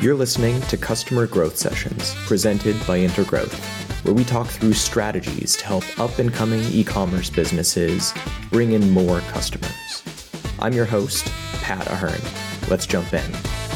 You're listening to Customer Growth Sessions, presented by Intergrowth, where we talk through strategies to help up-and-coming e-commerce businesses bring in more customers. I'm your host, Pat Ahern. Let's jump in.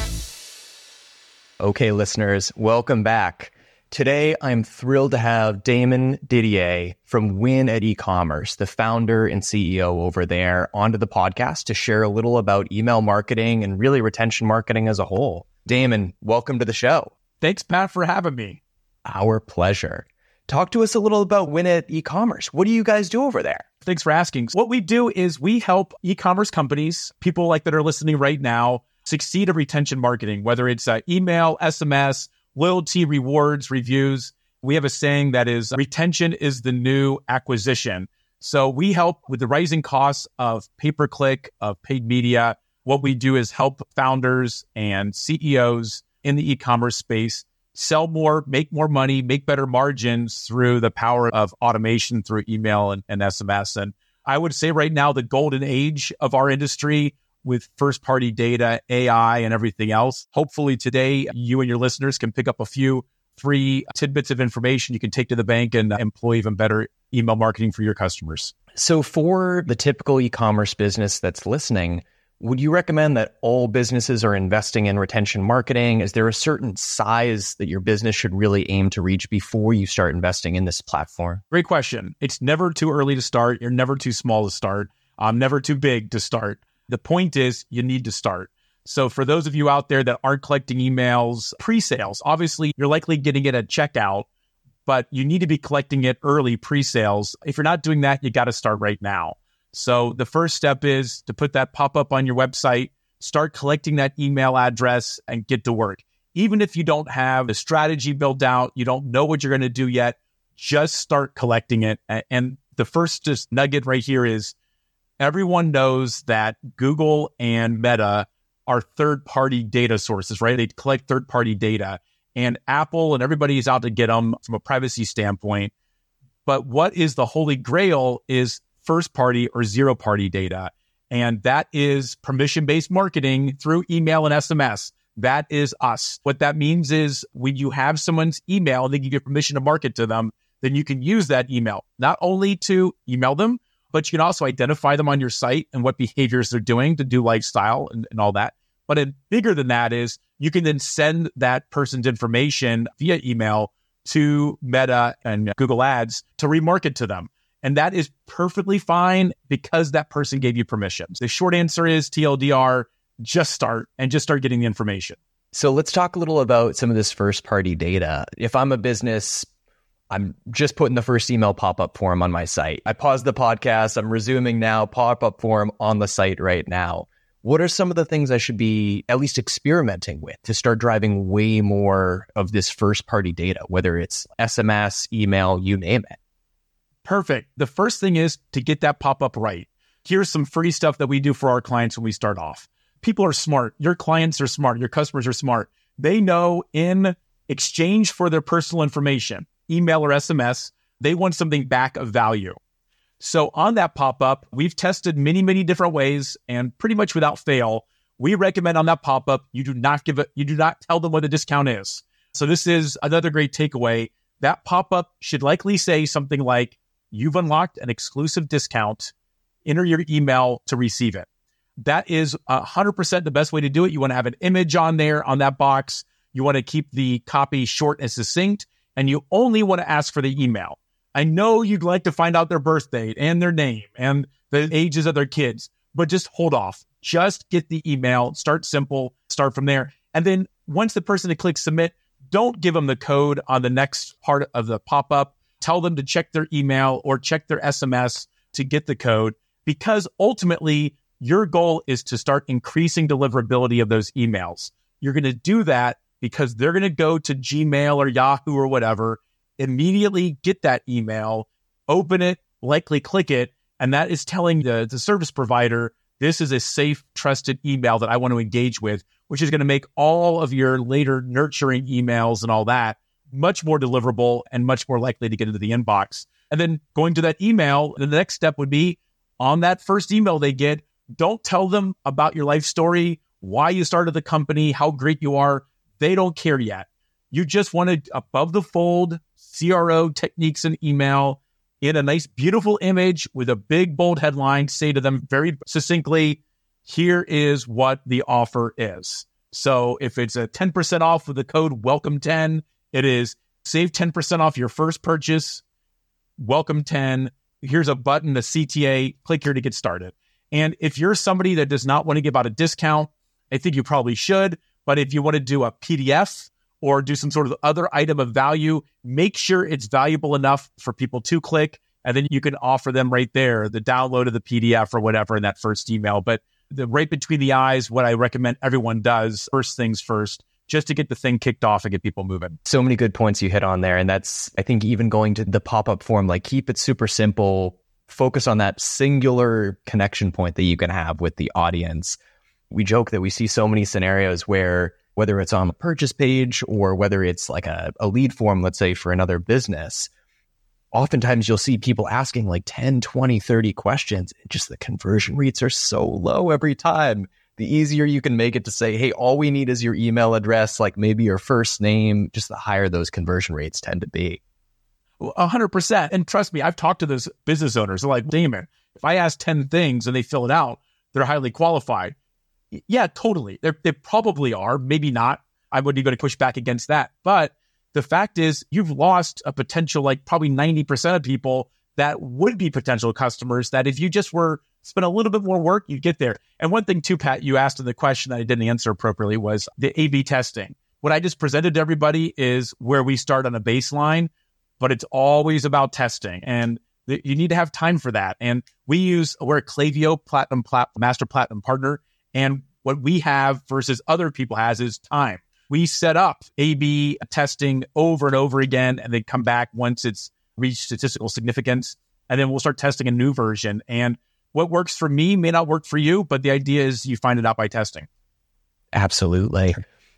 Okay, listeners, welcome back. Today, I'm thrilled to have Damon Didier from Win at E-commerce, the founder and CEO over there, onto the podcast to share a little about email marketing and really retention marketing as a whole. Damon, welcome to the show. Thanks, Pat, for having me. Our pleasure. Talk to us a little about Win at E-commerce. What do you guys do over there? Thanks for asking. What we do is we help e-commerce companies, people like that are listening right now, succeed at retention marketing, whether it's email, SMS, loyalty, rewards, reviews. We have a saying that is retention is the new acquisition. So we help with the rising costs of pay-per-click, of paid media. What we do is help founders and CEOs in the e-commerce space sell more, make more money, make better margins through the power of automation through email and SMS. And I would say right now, the golden age of our industry with first-party data, AI, and everything else. Hopefully today, you and your listeners can pick up a few free tidbits of information you can take to the bank and employ even better email marketing for your customers. So for the typical e-commerce business that's listening, would you recommend that all businesses are investing in retention marketing? Is there a certain size that your business should really aim to reach before you start investing in this platform? Great question. It's never too early to start. You're never too small to start. Never too big to start. The point is you need to start. So for those of you out there that aren't collecting emails, pre-sales, obviously you're likely getting it at checkout, but you need to be collecting it early pre-sales. If you're not doing that, you got to start right now. So the first step is to put that pop-up on your website, start collecting that email address and get to work. Even if you don't have a strategy built out, you don't know what you're going to do yet, just start collecting it. And the first just nugget right here is everyone knows that Google and Meta are third-party data sources, right? They collect third-party data. And Apple and everybody is out to get them from a privacy standpoint. But what is the holy grail is first-party or zero-party data. And that is permission-based marketing through email and SMS. That is us. What that means is when you have someone's email and they give you permission to market to them, then you can use that email, not only to email them, but you can also identify them on your site and what behaviors they're doing to do lifestyle and all that. But bigger than that is you can then send that person's information via email to Meta and Google Ads to remarket to them. And that is perfectly fine because that person gave you permission. The short answer is TLDR, just start getting the information. So let's talk a little about some of this first-party data. If I'm a business, I'm just putting the first email pop-up form on my site. I paused the podcast. I'm resuming now, pop-up form on the site right now. What are some of the things I should be at least experimenting with to start driving way more of this first-party data, whether it's SMS, email, you name it? Perfect. The first thing is to get that pop-up right. Here's some free stuff that we do for our clients when we start off. People are smart. Your clients are smart. Your customers are smart. They know in exchange for their personal information, email or SMS, they want something back of value. So on that pop-up, we've tested many, many different ways, and pretty much without fail, we recommend on that pop-up, you do not tell them what the discount is. So this is another great takeaway. That pop-up should likely say something like, you've unlocked an exclusive discount, enter your email to receive it. That is 100% the best way to do it. You want to have an image on there on that box. You want to keep the copy short and succinct, and you only want to ask for the email. I know you'd like to find out their birth date and their name and the ages of their kids, but just hold off. Just get the email, start simple, start from there. And then once the person clicks submit, don't give them the code on the next part of the pop-up. Tell them to check their email or check their SMS to get the code, because ultimately your goal is to start increasing deliverability of those emails. You're going to do that because they're going to go to Gmail or Yahoo or whatever, immediately get that email, open it, likely click it, and that is telling the service provider, this is a safe, trusted email that I want to engage with, which is going to make all of your later nurturing emails and all that much more deliverable and much more likely to get into the inbox. And then going to that email, the next step would be on that first email they get, don't tell them about your life story, why you started the company, how great you are. They don't care yet. You just want to above the fold CRO techniques in email in a nice, beautiful image with a big, bold headline. Say to them very succinctly, here is what the offer is. So if it's a 10% off with the code WELCOME10, it is save 10% off your first purchase, welcome 10. Here's a button, a CTA, click here to get started. And if you're somebody that does not want to give out a discount, I think you probably should. But if you want to do a PDF or do some sort of other item of value, make sure it's valuable enough for people to click. And then you can offer them right there, the download of the PDF or whatever in that first email. But the right between the eyes, what I recommend everyone does, first things first, just to get the thing kicked off and get people moving. So many good points you hit on there. And that's, I think, even going to the pop-up form, like keep it super simple, focus on that singular connection point that you can have with the audience. We joke that we see so many scenarios where, whether it's on the purchase page or whether it's like a lead form, let's say for another business, oftentimes you'll see people asking like 10, 20, 30 questions. Just the conversion rates are so low every time. The easier you can make it to say, hey, all we need is your email address, like maybe your first name, just the higher those conversion rates tend to be. 100%. And trust me, I've talked to those business owners. They're like, Damon, if I ask 10 things and they fill it out, they're highly qualified. Yeah, totally. They probably are, maybe not. I wouldn't even push back against that. But the fact is, you've lost a potential, like probably 90% of people that would be potential customers that if you just were spend a little bit more work, you'd get there. And one thing too, Pat, you asked in the question that I didn't answer appropriately was the A/B testing. What I just presented to everybody is where we start on a baseline, but it's always about testing. And you need to have time for that. And we're a Klaviyo Master Platinum partner. And what we have versus other people has is time. We set up A/B testing over and over again, and they come back once it's reached statistical significance. And then we'll start testing a new version. And what works for me may not work for you, but the idea is you find it out by testing. Absolutely.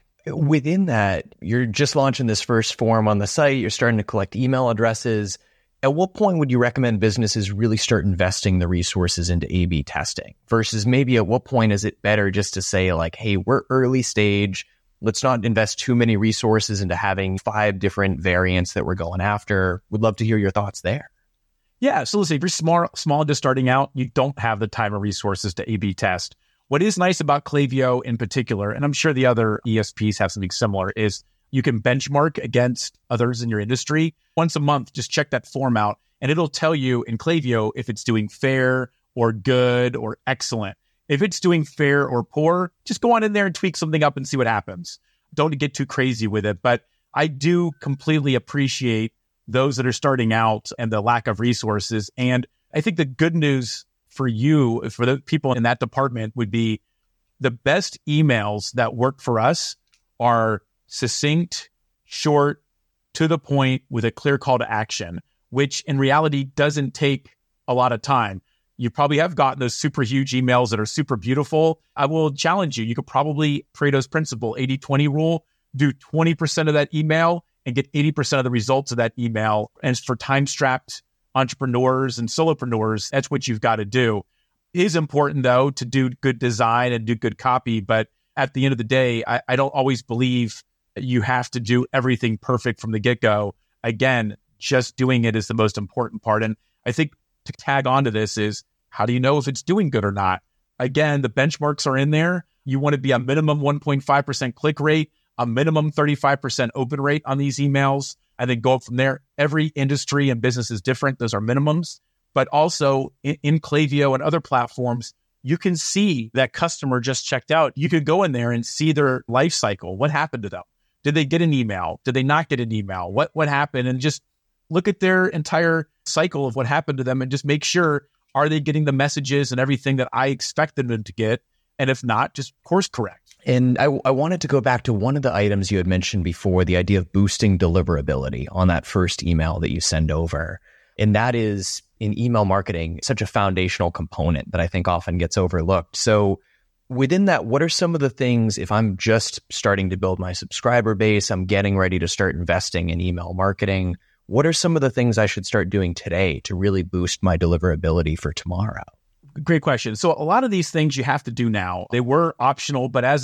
Within that, you're just launching this first form on the site. You're starting to collect email addresses. At what point would you recommend businesses really start investing the resources into A/B testing versus maybe at what point is it better just to say like, hey, we're early stage. Let's not invest too many resources into having 5 different variants that we're going after. Would love to hear your thoughts there. Yeah. So listen, if you're small, just starting out, you don't have the time or resources to A/B test. What is nice about Klaviyo in particular, and I'm sure the other ESPs have something similar, is you can benchmark against others in your industry. Once a month, just check that form out, and it'll tell you in Klaviyo if it's doing fair or good or excellent. If it's doing fair or poor, just go on in there and tweak something up and see what happens. Don't get too crazy with it. But I do completely appreciate those that are starting out and the lack of resources. And I think the good news for you, for the people in that department, would be the best emails that work for us are succinct, short, to the point, with a clear call to action, which in reality doesn't take a lot of time. You probably have gotten those super huge emails that are super beautiful. I will challenge you. You could probably, Pareto's principle, 80-20 rule, do 20% of that email and get 80% of the results of that email. And for time-strapped entrepreneurs and solopreneurs, that's what you've got to do. It is important, though, to do good design and do good copy. But at the end of the day, I don't always believe you have to do everything perfect from the get-go. Again, just doing it is the most important part. And I think to tag onto this is, how do you know if it's doing good or not? Again, the benchmarks are in there. You want to be a minimum 1.5% click rate, a minimum 35% open rate on these emails, and then go up from there. Every industry and business is different. Those are minimums. But also in Klaviyo and other platforms, you can see that customer just checked out. You could go in there and see their life cycle. What happened to them? Did they get an email? Did they not get an email? What happened? And just look at their entire cycle of what happened to them and just make sure, are they getting the messages and everything that I expected them to get? And if not, just course correct. And I wanted to go back to one of the items you had mentioned before, the idea of boosting deliverability on that first email that you send over. And that is, in email marketing, such a foundational component that I think often gets overlooked. So within that, what are some of the things, if I'm just starting to build my subscriber base, I'm getting ready to start investing in email marketing, what are some of the things I should start doing today to really boost my deliverability for tomorrow? Great question. So a lot of these things you have to do now. They were optional, but as of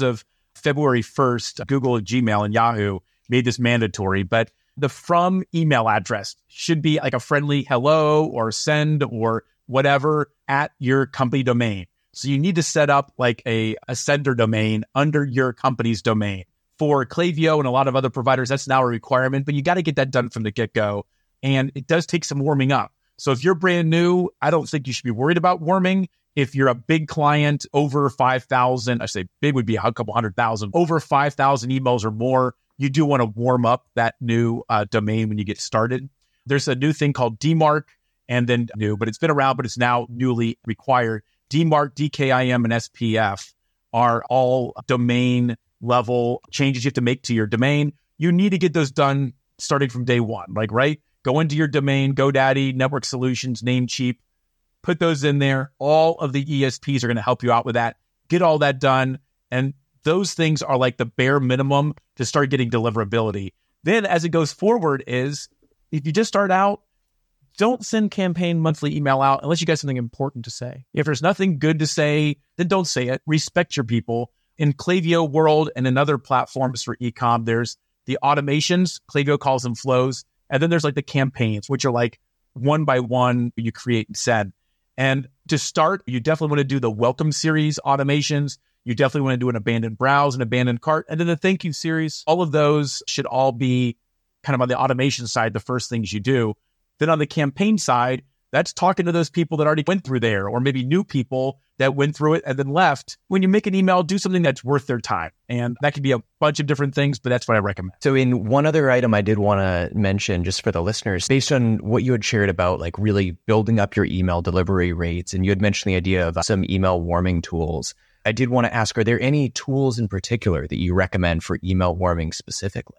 February 1st, Google, Gmail, and Yahoo made this mandatory, but the from email address should be like a friendly hello or send or whatever at your company domain. So you need to set up like a sender domain under your company's domain. For Klaviyo and a lot of other providers, that's now a requirement, but you got to get that done from the get-go. And it does take some warming up. So if you're brand new, I don't think you should be worried about warming. If you're a big client, over 5,000, I say big would be a couple 100,000, over 5,000 emails or more, you do want to warm up that new domain when you get started. There's a new thing called DMARC, and then new, but it's been around, but it's now newly required. DMARC, DKIM, and SPF are all domain level changes you have to make to your domain. You need to get those done starting from day one, like, right? Go into your domain, GoDaddy, Network Solutions, Namecheap, put those in there. All of the ESPs are going to help you out with that. Get all that done. And those things are like the bare minimum to start getting deliverability. Then as it goes forward is, if you just start out, don't send campaign monthly email out unless you got something important to say. If there's nothing good to say, then don't say it. Respect your people. In Klaviyo world and in other platforms for e-com, there's the automations, Klaviyo calls them flows. And then there's like the campaigns, which are like one by one you create and send. And to start, you definitely want to do the welcome series automations. You definitely want to do an abandoned browse, an abandoned cart, and then the thank you series. All of those should all be kind of on the automation side, the first things you do. Then on the campaign side, that's talking to those people that already went through there, or maybe new people that went through it and then left. When you make an email, do something that's worth their time. And that can be a bunch of different things, but that's what I recommend. So in one other item I did want to mention just for the listeners, based on what you had shared about like really building up your email delivery rates, and you had mentioned the idea of some email warming tools. I did want to ask, are there any tools in particular that you recommend for email warming specifically?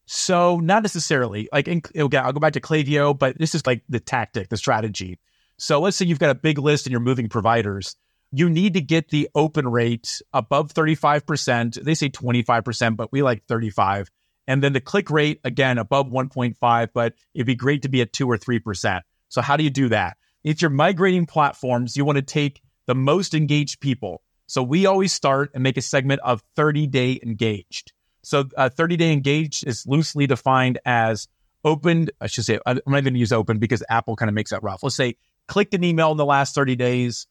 So not necessarily. Like, I'll go back to Klaviyo, but this is like the tactic, the strategy. So let's say you've got a big list and you're moving providers. You need to get the open rate above 35%. They say 25%, but we like 35. And then the click rate, again, above 1.5, but it'd be great to be at 2 or 3%. So how do you do that? If you're migrating platforms, you want to take the most engaged people. So we always start and make a segment of 30-day engaged. So 30-day engaged is loosely defined as opened. I should say, I'm not going to use open because Apple kind of makes that rough. Let's say clicked an email in the last 30 days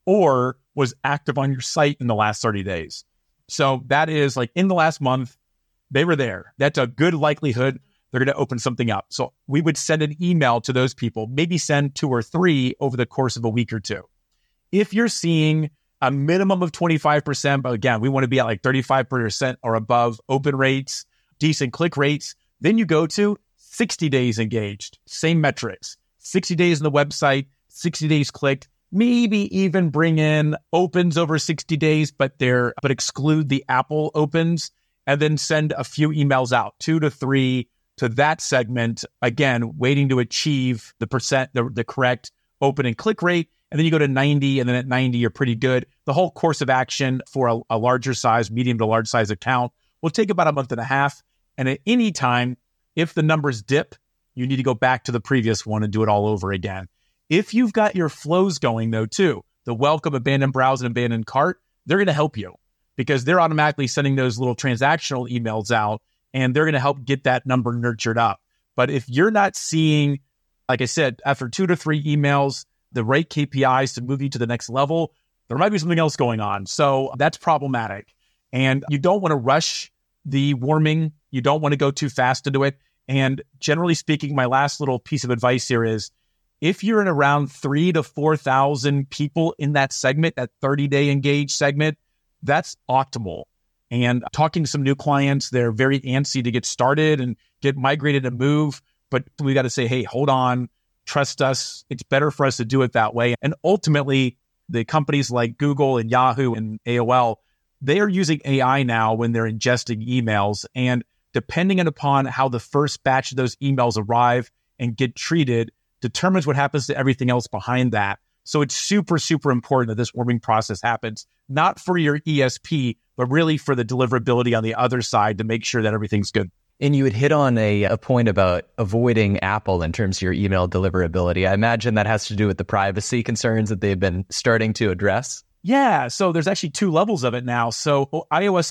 or was active on your site in the last 30 days. So that is like in the last month, they were there. That's a good likelihood they're going to open something up. So we would send an email to those people, maybe send 2 or 3 over the course of a week or two. If you're seeing a minimum of 25%, but again, we want to be at like 35% or above open rates, decent click rates. Then you go to 60 days engaged, same metrics, 60 days on the website, 60 days clicked, maybe even bring in opens over 60 days, but exclude the Apple opens, and then send a few emails out, 2 to 3 to that segment. Again, waiting to achieve the correct open and click rate. And then you go to 90, and then at 90, you're pretty good. The whole course of action for a larger size, medium to large size account will take about a month and a half. And at any time, if the numbers dip, you need to go back to the previous one and do it all over again. If you've got your flows going, though, too, the welcome, abandoned browse, and abandoned cart, they're going to help you because they're automatically sending those little transactional emails out, and they're going to help get that number nurtured up. But if you're not seeing, like I said, after 2 to 3 emails, the right KPIs to move you to the next level, there might be something else going on. So that's problematic. And you don't want to rush the warming. You don't want to go too fast into it. And generally speaking, my last little piece of advice here is if you're in around 3,000 to 4,000 people in that segment, that 30-day engaged segment, that's optimal. And talking to some new clients, they're very antsy to get started and get migrated and move. But we got to say, hey, hold on. Trust us. It's better for us to do it that way. And ultimately, the companies like Google and Yahoo and AOL, they are using AI now when they're ingesting emails. And depending upon how the first batch of those emails arrive and get treated, determines what happens to everything else behind that. So it's super, super important that this warming process happens, not for your ESP, but really for the deliverability on the other side to make sure that everything's good. And you had hit on a point about avoiding Apple in terms of your email deliverability. I imagine that has to do with the privacy concerns that they've been starting to address. Yeah, so there's actually two levels of it now. So iOS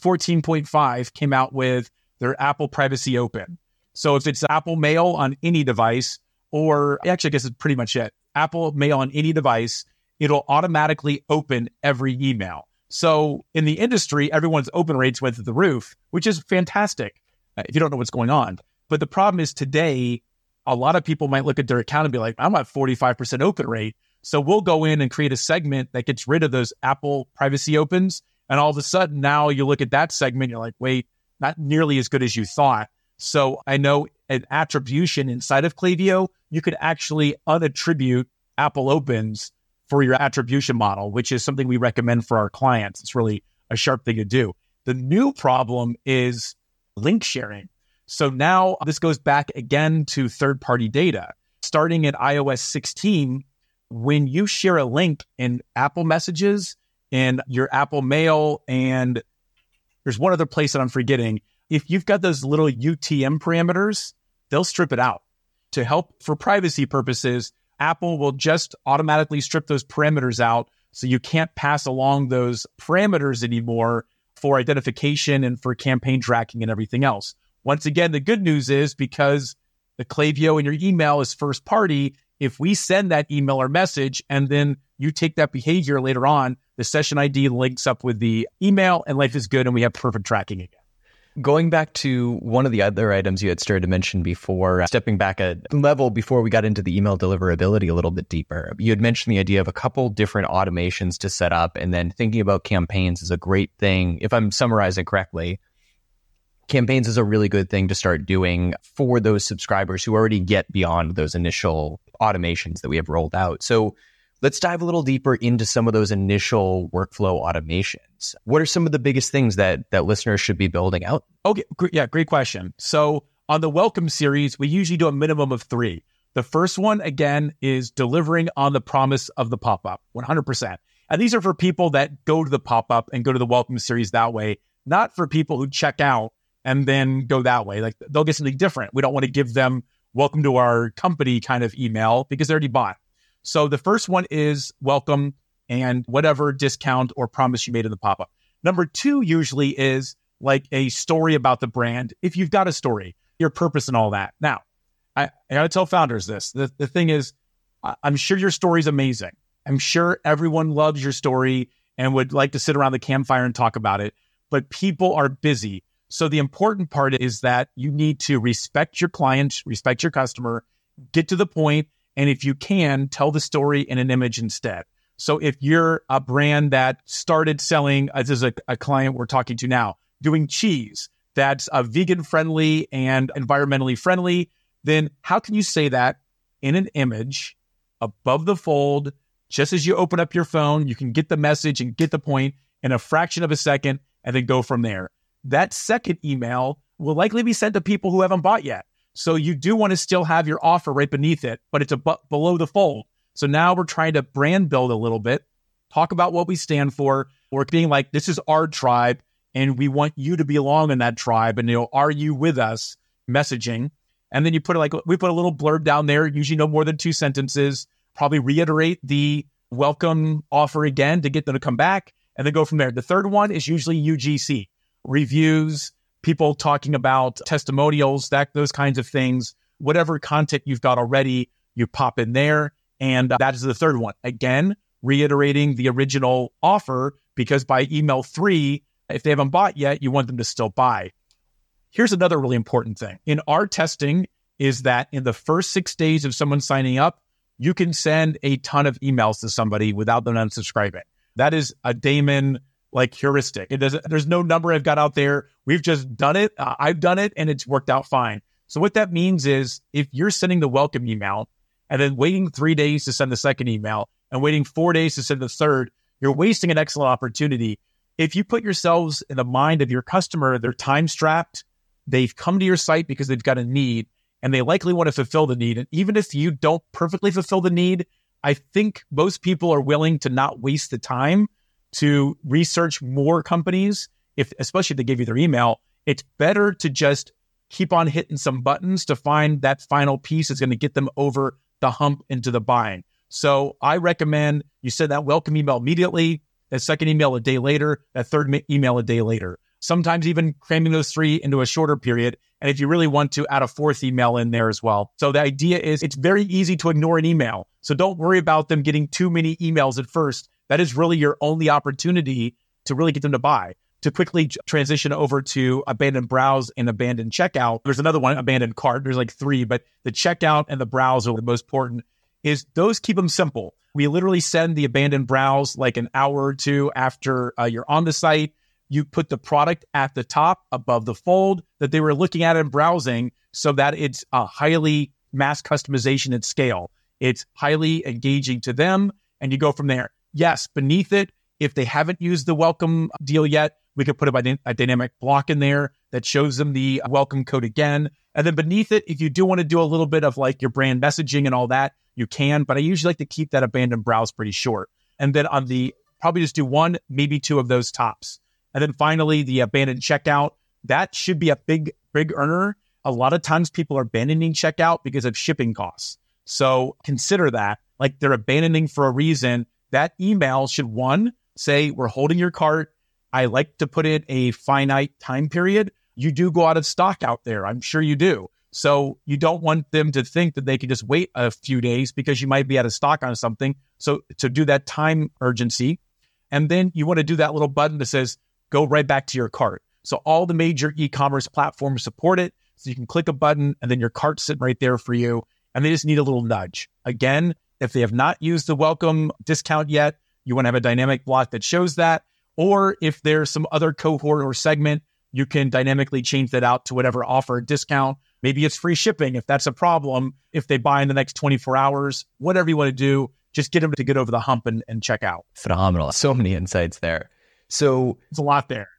14.5 came out with their Apple Privacy Open. So if it's Apple Mail on any device, or actually I guess it's pretty much it, Apple Mail on any device, it'll automatically open every email. So in the industry, everyone's open rates went through the roof, which is fantastic if you don't know what's going on. But the problem is today, a lot of people might look at their account and be like, I'm at 45% open rate. So we'll go in and create a segment that gets rid of those Apple privacy opens. And all of a sudden now you look at that segment, you're like, wait, not nearly as good as you thought. So I know an attribution inside of Klaviyo, you could actually unattribute Apple opens for your attribution model, which is something we recommend for our clients. It's really a sharp thing to do. The new problem is link sharing. So now this goes back again to third-party data. Starting at iOS 16, when you share a link in Apple Messages, in your Apple Mail, and there's one other place that I'm forgetting, if you've got those little UTM parameters, they'll strip it out. To help for privacy purposes, Apple will just automatically strip those parameters out so you can't pass along those parameters anymore for identification and for campaign tracking and everything else. Once again, the good news is because the Klaviyo in your email is first party, if we send that email or message and then you take that behavior later on, the session ID links up with the email and life is good and we have perfect tracking again. Going back to one of the other items you had started to mention before, stepping back a level before we got into the email deliverability a little bit deeper, you had mentioned the idea of a couple different automations to set up, and then thinking about campaigns is a great thing. If I'm summarizing correctly, campaigns is a really good thing to start doing for those subscribers who already get beyond those initial automations that we have rolled out. So let's dive a little deeper into some of those initial workflow automations. What are some of the biggest things that listeners should be building out? Okay, yeah, great question. So on the welcome series, we usually do a minimum of 3. The first one, again, is delivering on the promise of the pop-up, 100%. And these are for people that go to the pop-up and go to the welcome series that way, not for people who check out and then go that way. Like they'll get something different. We don't want to give them welcome to our company kind of email because they already bought. So the first one is welcome and whatever discount or promise you made in the pop-up. Number 2 usually is like a story about the brand. If you've got a story, your purpose and all that. Now, I got to tell founders this. The thing is, I'm sure your story is amazing. I'm sure everyone loves your story and would like to sit around the campfire and talk about it, but people are busy. So the important part is that you need to respect your client, respect your customer, get to the point, and if you can, tell the story in an image instead. So if you're a brand that started selling, as is a client we're talking to now, doing cheese that's vegan friendly and environmentally friendly, then how can you say that in an image above the fold? Just as you open up your phone, you can get the message and get the point in a fraction of a second and then go from there. That second email will likely be sent to people who haven't bought yet. So you do want to still have your offer right beneath it, but it's below the fold. So now we're trying to brand build a little bit, talk about what we stand for. We're being like, this is our tribe, and we want you to belong in that tribe. And, are you with us? Messaging. And then you put we put a little blurb down there, usually no more than 2 sentences, probably reiterate the welcome offer again to get them to come back, and then go from there. The third one is usually UGC, reviews, people talking about testimonials, those kinds of things. Whatever content you've got already, you pop in there. And that is the third one. Again, reiterating the original offer, because by email 3, if they haven't bought yet, you want them to still buy. Here's another really important thing. In our testing is that in the first 6 days of someone signing up, you can send a ton of emails to somebody without them unsubscribing. That is a Damon heuristic. There's no number I've got out there. We've just done it. I've done it and it's worked out fine. So what that means is if you're sending the welcome email and then waiting 3 days to send the second email and waiting 4 days to send the third, you're wasting an excellent opportunity. If you put yourselves in the mind of your customer, they're time strapped, they've come to your site because they've got a need and they likely want to fulfill the need. And even if you don't perfectly fulfill the need, I think most people are willing to not waste the time to research more companies, especially if they give you their email. It's better to just keep on hitting some buttons to find that final piece that's going to get them over the hump into the buying. So I recommend you send that welcome email immediately. that second email a day later, that third email a day later. Sometimes even cramming those three into a shorter period. And if you really want to, add a fourth email in there as well. So the idea is it's very easy to ignore an email. So don't worry about them getting too many emails at first. That is really your only opportunity to really get them to buy. To quickly transition over to abandoned browse and abandoned checkout. There's another one, abandoned cart. There's like three, but the checkout and the browse are the most important. Is those keep them simple. We literally send the abandoned browse like an hour or two after you're on the site. You put the product at the top above the fold that they were looking at and browsing so that it's a highly mass customization at scale. It's highly engaging to them, and you go from there. Yes, beneath it, if they haven't used the welcome deal yet, we could put a dynamic block in there that shows them the welcome code again. And then beneath it, if you do want to do a little bit of like your brand messaging and all that, you can. But I usually like to keep that abandoned browse pretty short. And then on the, probably just do one, maybe two of those tops. And then finally, the abandoned checkout. That should be a big earner. A lot of times people are abandoning checkout because of shipping costs. So consider that. Like they're abandoning for a reason. That email should, one, say, we're holding your cart. I like to put in a finite time period. You do go out of stock out there. I'm sure you do. So you don't want them to think that they can just wait a few days because you might be out of stock on something. So to do that time urgency. And then you want to do that little button that says, go right back to your cart. So all the major e-commerce platforms support it. So you can click a button and then your cart's sitting right there for you. And they just need a little nudge. Again, if they have not used the welcome discount yet, you want to have a dynamic block that shows that. Or if there's some other cohort or segment, you can dynamically change that out to whatever offer discount. Maybe it's free shipping if that's a problem. If they buy in the next 24 hours, whatever you want to do, just get them to get over the hump and check out. Phenomenal. So many insights there. So it's a lot there.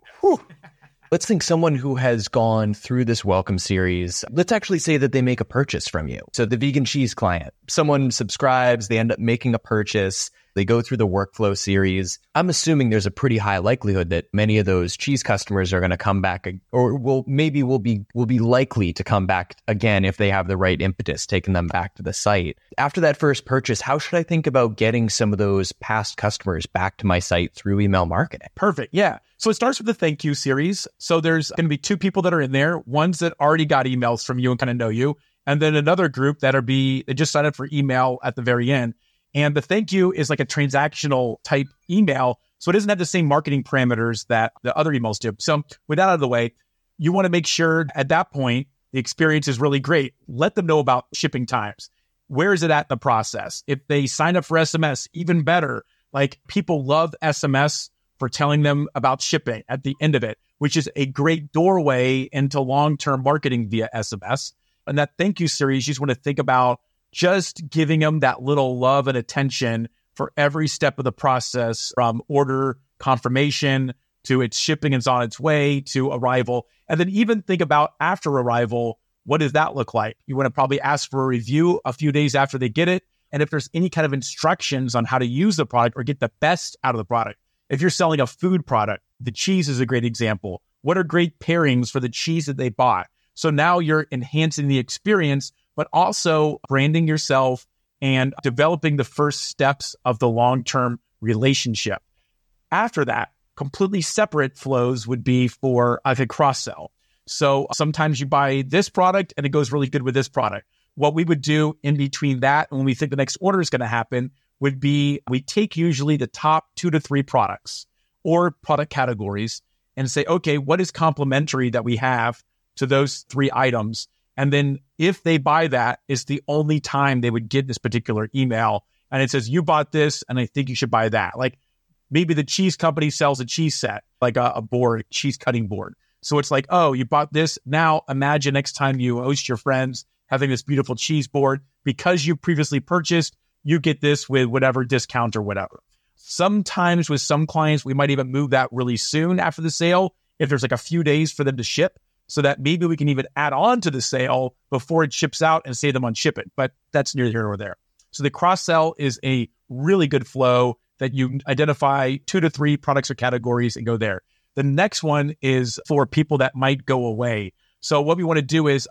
Let's think someone who has gone through this welcome series. Let's actually say that they make a purchase from you. So the vegan cheese client, someone subscribes, they end up making a purchase. They go through the workflow series. I'm assuming there's a pretty high likelihood that many of those cheese customers are going to come back, or will be likely to come back again if they have the right impetus, taking them back to the site. After that first purchase, how should I think about getting some of those past customers back to my site through email marketing? Perfect. Yeah. So it starts with the thank you series. So there's going to be two people that are in there, ones that already got emails from you and kind of know you, and then another group they just signed up for email at the very end. And the thank you is like a transactional type email. So it doesn't have the same marketing parameters that the other emails do. So with that out of the way, you want to make sure at that point, the experience is really great. Let them know about shipping times. Where is it at in the process? If they sign up for SMS, even better. Like people love SMS for telling them about shipping at the end of it, which is a great doorway into long-term marketing via SMS. And that thank you series, you just want to think about just giving them that little love and attention for every step of the process, from order confirmation to its shipping is on its way to arrival. And then even think about after arrival, what does that look like? You want to probably ask for a review a few days after they get it. And if there's any kind of instructions on how to use the product or get the best out of the product. If you're selling a food product, the cheese is a great example. What are great pairings for the cheese that they bought? So now you're enhancing the experience, but also branding yourself and developing the first steps of the long-term relationship. After that, completely separate flows would be for, I think, cross-sell. So sometimes you buy this product and it goes really good with this product. What we would do in between that, and when we think the next order is going to happen, would be we take usually the top 2 to 3 products or product categories and say, okay, what is complementary that we have to those 3 items? And then if they buy that, it's the only time they would get this particular email. And it says, you bought this, and I think you should buy that. Like maybe the cheese company sells a cheese set, like a board, cheese cutting board. So it's like, oh, you bought this. Now imagine next time you host your friends having this beautiful cheese board. Because you previously purchased, you get this with whatever discount or whatever. Sometimes with some clients, we might even move that really soon after the sale, if there's like a few days for them to ship, so that maybe we can even add on to the sale before it ships out and save them on shipping. But that's neither here nor there. So the cross-sell is a really good flow that you identify 2 to 3 products or categories and go there. The next one is for people that might go away. So what we want to do is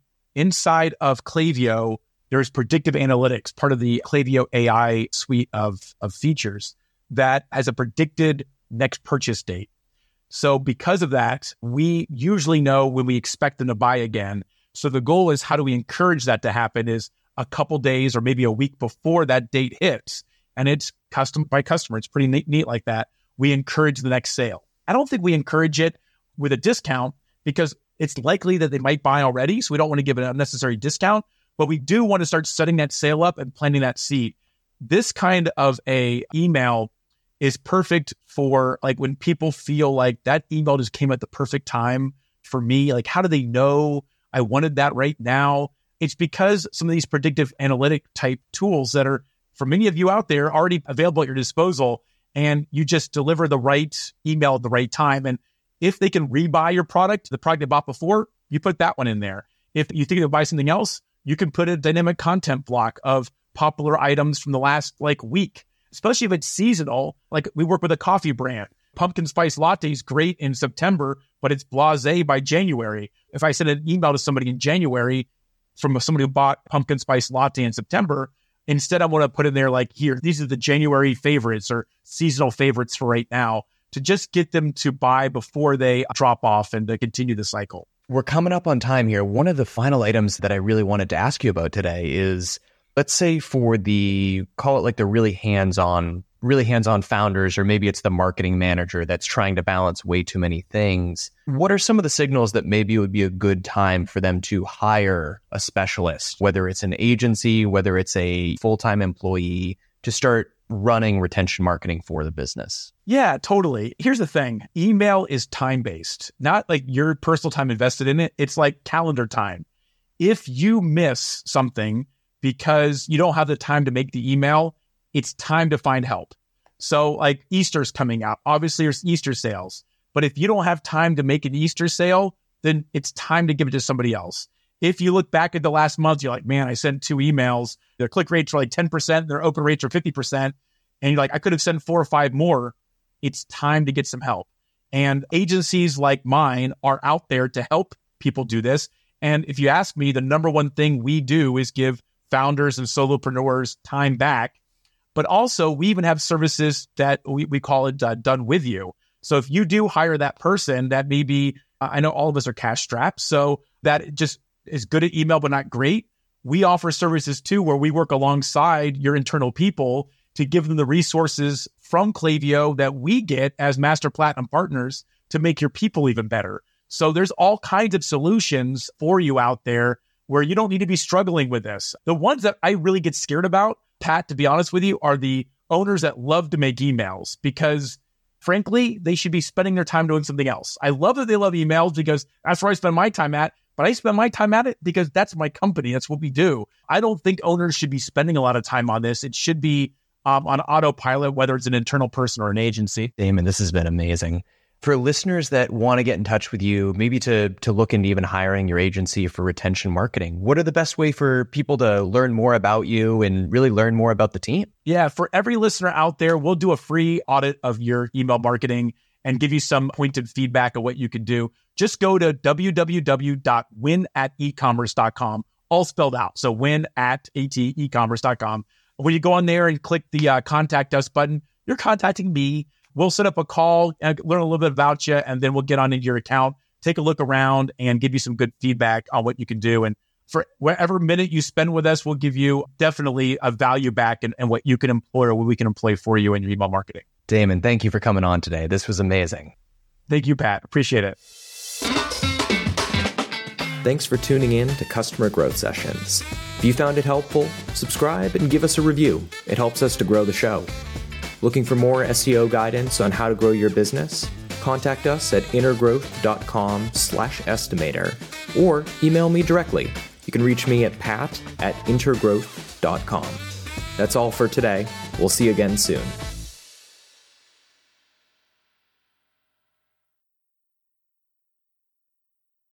inside of Klaviyo, there's predictive analytics, part of the Klaviyo AI suite of features. that has a predicted next purchase date. So because of that, we usually know when we expect them to buy again. So the goal is, how do we encourage that to happen, is a couple days or maybe a week before that date hits. And it's custom by customer. It's pretty neat like that. We encourage the next sale. I don't think we encourage it with a discount because it's likely that they might buy already. So we don't want to give an unnecessary discount, but we do want to start setting that sale up and planting that seed. This kind of a email is perfect for like when people feel like that email just came at the perfect time for me. Like, how do they know I wanted that right now? It's because some of these predictive analytic type tools that are, for many of you out there, already available at your disposal, and you just deliver the right email at the right time. And if they can rebuy your product, the product they bought before, you put that one in there. If you think they'll buy something else, you can put a dynamic content block of popular items from the last week. Especially if it's seasonal, like we work with a coffee brand. Pumpkin spice latte is great in September, but it's blasé by January. If I send an email to somebody in January from somebody who bought pumpkin spice latte in September, instead I want to put in there like, here, these are the January favorites or seasonal favorites for right now, to just get them to buy before they drop off and to continue the cycle. We're coming up on time here. One of the final items that I really wanted to ask you about today is, let's say for call it like the really hands-on founders, or maybe it's the marketing manager that's trying to balance way too many things. What are some of the signals that maybe it would be a good time for them to hire a specialist, whether it's an agency, whether it's a full-time employee, to start running retention marketing for the business? Yeah, totally. Here's the thing. Email is time-based, not like your personal time invested in it. It's like calendar time. If you miss something because you don't have the time to make the email, it's time to find help. So like Easter's coming out. Obviously, there's Easter sales. But if you don't have time to make an Easter sale, then it's time to give it to somebody else. If you look back at the last month, you're like, man, I sent 2 emails. Their click rates are like 10%. Their open rates are 50%. And you're like, I could have sent 4 or 5 more. It's time to get some help. And agencies like mine are out there to help people do this. And if you ask me, the number one thing we do is give founders and solopreneurs time back. But also, we even have services that we call it done with you. So if you do hire that person that maybe, I know all of us are cash strapped, so that just is good at email, but not great. We offer services too, where we work alongside your internal people to give them the resources from Klaviyo that we get as Master Platinum partners to make your people even better. So there's all kinds of solutions for you out there where you don't need to be struggling with this. The ones that I really get scared about, Pat, to be honest with you, are the owners that love to make emails, because frankly, they should be spending their time doing something else. I love that they love emails because that's where I spend my time at, but I spend my time at it because that's my company. That's what we do. I don't think owners should be spending a lot of time on this. It should be on autopilot, whether it's an internal person or an agency. Damon, this has been amazing. For listeners that want to get in touch with you, maybe to look into even hiring your agency for retention marketing, what are the best way for people to learn more about you and really learn more about the team? Yeah, for every listener out there, we'll do a free audit of your email marketing and give you some pointed feedback of what you can do. Just go to www.win@ecommerce.com, all spelled out. So win@ecommerce.com. When you go on there and click the contact us button, you're contacting me. We'll set up a call and learn a little bit about you, and then we'll get on into your account, take a look around, and give you some good feedback on what you can do. And for whatever minute you spend with us, we'll give you definitely a value back and what you can employ or what we can employ for you in your email marketing. Damon, thank you for coming on today. This was amazing. Thank you, Pat. Appreciate it. Thanks for tuning in to Customer Growth Sessions. If you found it helpful, subscribe and give us a review. It helps us to grow the show. Looking for more SEO guidance on how to grow your business? Contact us at intergrowth.com/estimator or email me directly. You can reach me at pat@intergrowth.com. That's all for today. We'll see you again soon.